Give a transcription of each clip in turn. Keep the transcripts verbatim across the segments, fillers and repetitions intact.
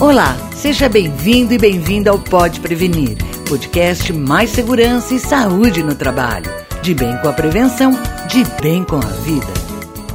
Olá, seja bem-vindo e bem-vinda ao Pode Prevenir, podcast mais segurança e saúde no trabalho. De bem com a prevenção, de bem com a vida.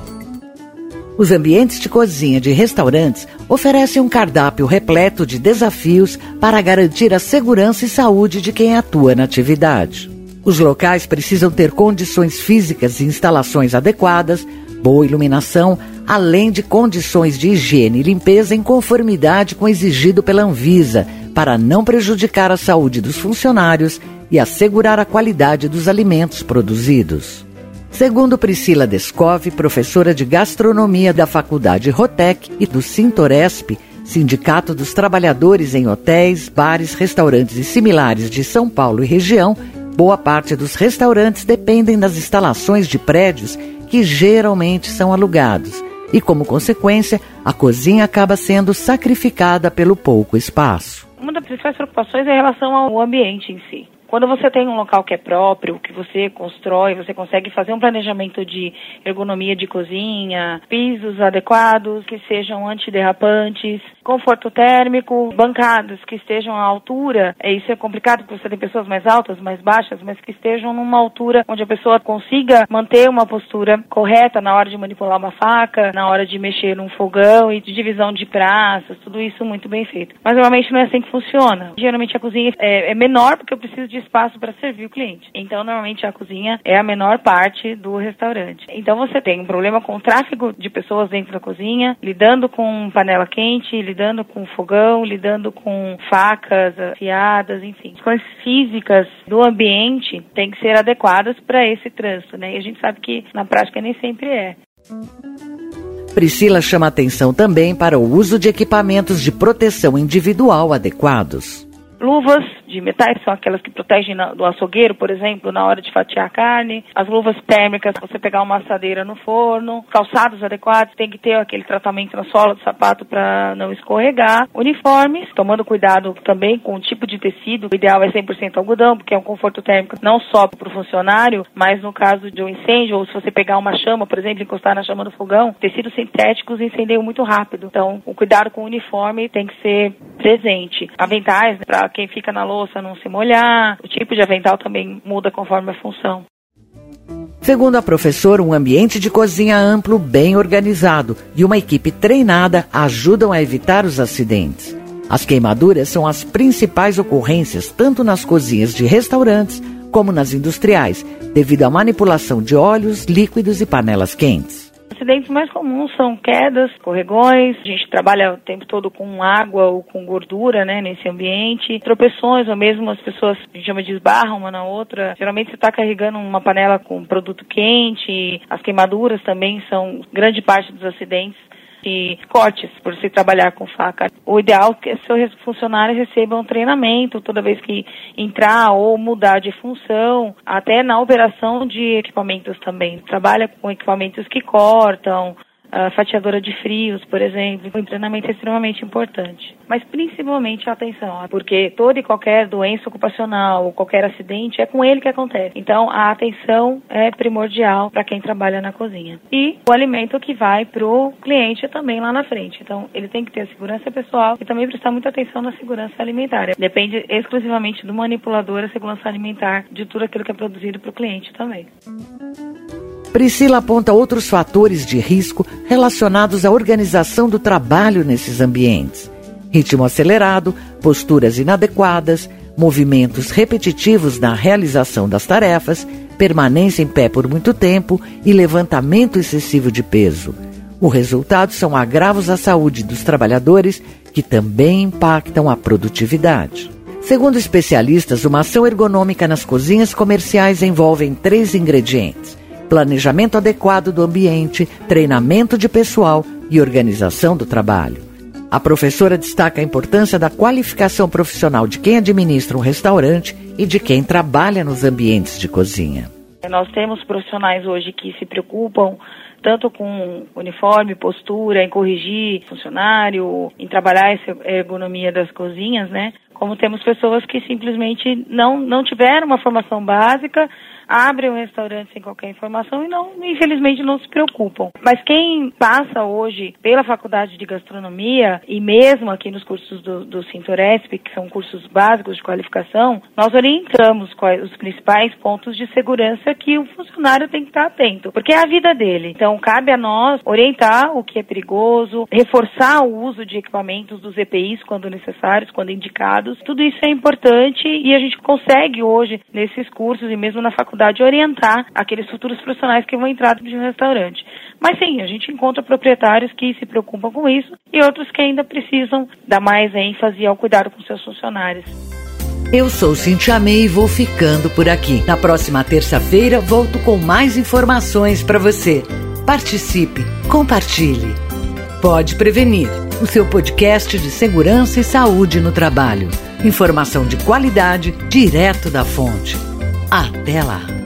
Os ambientes de cozinha de restaurantes oferecem um cardápio repleto de desafios para garantir a segurança e saúde de quem atua na atividade. Os locais precisam ter condições físicas e instalações adequadas, boa iluminação, além de condições de higiene e limpeza em conformidade com o exigido pela Anvisa, para não prejudicar a saúde dos funcionários e assegurar a qualidade dos alimentos produzidos. Segundo Priscila Descov, professora de gastronomia da Faculdade Rotec e do Sintoresp, Sindicato dos Trabalhadores em Hotéis, Bares, Restaurantes e Similares de São Paulo e região, boa parte dos restaurantes dependem das instalações de prédios que geralmente são alugados e, como consequência, a cozinha acaba sendo sacrificada pelo pouco espaço. Uma das principais preocupações é em relação ao ambiente em si. Quando você tem um local que é próprio, que você constrói, você consegue fazer um planejamento de ergonomia de cozinha, pisos adequados, que sejam antiderrapantes, conforto térmico, bancadas que estejam à altura. É, isso é complicado porque você tem pessoas mais altas, mais baixas, mas que estejam numa altura onde a pessoa consiga manter uma postura correta na hora de manipular uma faca, na hora de mexer num fogão e de divisão de praças, tudo isso muito bem feito. Mas normalmente não é assim que funciona. Geralmente a cozinha é, é menor porque eu preciso de espaço para servir o cliente. Então, normalmente, a cozinha é a menor parte do restaurante. Então, você tem um problema com o tráfego de pessoas dentro da cozinha, lidando com panela quente, lidando com fogão, lidando com facas afiadas, enfim. As condições físicas do ambiente têm que ser adequadas para esse trânsito, né? E a gente sabe que, na prática, nem sempre é. Priscila chama atenção também para o uso de equipamentos de proteção individual adequados. Luvas de metais são aquelas que protegem na, do açougueiro, por exemplo, na hora de fatiar a carne. As luvas térmicas, você pegar uma assadeira no forno. Calçados adequados, tem que ter aquele tratamento na sola do sapato para não escorregar. Uniformes, tomando cuidado também com o tipo de tecido. O ideal é cem por cento algodão, porque é um conforto térmico não só para o funcionário, mas no caso de um incêndio, ou se você pegar uma chama, por exemplo, encostar na chama do fogão, tecidos sintéticos incendeiam muito rápido. Então, o cuidado com o uniforme tem que ser presente. Aventais, né, para quem fica na louça não se molhar. O tipo de avental também muda conforme a função. Segundo a professora, um ambiente de cozinha amplo, bem organizado e uma equipe treinada ajudam a evitar os acidentes. As queimaduras são as principais ocorrências tanto nas cozinhas de restaurantes como nas industriais, devido à manipulação de óleos, líquidos e panelas quentes. Os acidentes mais comuns são quedas, escorregões, a gente trabalha o tempo todo com água ou com gordura, né, nesse ambiente, tropeções, ou mesmo as pessoas, a gente chama de esbarram uma na outra. Geralmente você está carregando uma panela com produto quente, as queimaduras também são grande parte dos acidentes. E cortes, por se trabalhar com faca. O ideal é que seus funcionários recebam treinamento toda vez que entrar ou mudar de função, até na operação de equipamentos também. Trabalha com equipamentos que cortam, a fatiadora de frios, por exemplo. O treinamento é extremamente importante. Mas principalmente a atenção, porque toda e qualquer doença ocupacional ou qualquer acidente é com ele que acontece. Então a atenção é primordial para quem trabalha na cozinha. E o alimento que vai para o cliente também lá na frente. Então ele tem que ter a segurança pessoal e também prestar muita atenção na segurança alimentar. Depende exclusivamente do manipulador a segurança alimentar de tudo aquilo que é produzido para o cliente também. Priscila aponta outros fatores de risco relacionados à organização do trabalho nesses ambientes. Ritmo acelerado, posturas inadequadas, movimentos repetitivos na realização das tarefas, permanência em pé por muito tempo e levantamento excessivo de peso. O resultado são agravos à saúde dos trabalhadores que também impactam a produtividade. Segundo especialistas, uma ação ergonômica nas cozinhas comerciais envolve três ingredientes: planejamento adequado do ambiente, treinamento de pessoal e organização do trabalho. A professora destaca a importância da qualificação profissional de quem administra um restaurante e de quem trabalha nos ambientes de cozinha. Nós temos profissionais hoje que se preocupam tanto com uniforme, postura, em corrigir funcionário, em trabalhar essa ergonomia das cozinhas, né? Como temos pessoas que simplesmente não, não tiveram uma formação básica, abrem o restaurante sem qualquer informação e não, infelizmente, não se preocupam. Mas quem passa hoje pela faculdade de gastronomia e mesmo aqui nos cursos do, do Sintoresp, que são cursos básicos de qualificação, nós orientamos quais os principais pontos de segurança que o funcionário tem que estar atento, porque é a vida dele. Então, cabe a nós orientar o que é perigoso, reforçar o uso de equipamentos dos E P Is quando necessários, quando indicados. Tudo isso é importante e a gente consegue hoje, nesses cursos e mesmo na faculdade, orientar aqueles futuros profissionais que vão entrar de um restaurante. Mas sim, a gente encontra proprietários que se preocupam com isso e outros que ainda precisam dar mais ênfase ao cuidado com seus funcionários. Eu sou Cintia May e vou ficando por aqui. Na próxima terça-feira volto com mais informações para você. Participe, compartilhe. Pode Prevenir, o seu podcast de segurança e saúde no trabalho. Informação de qualidade direto da fonte. Até lá!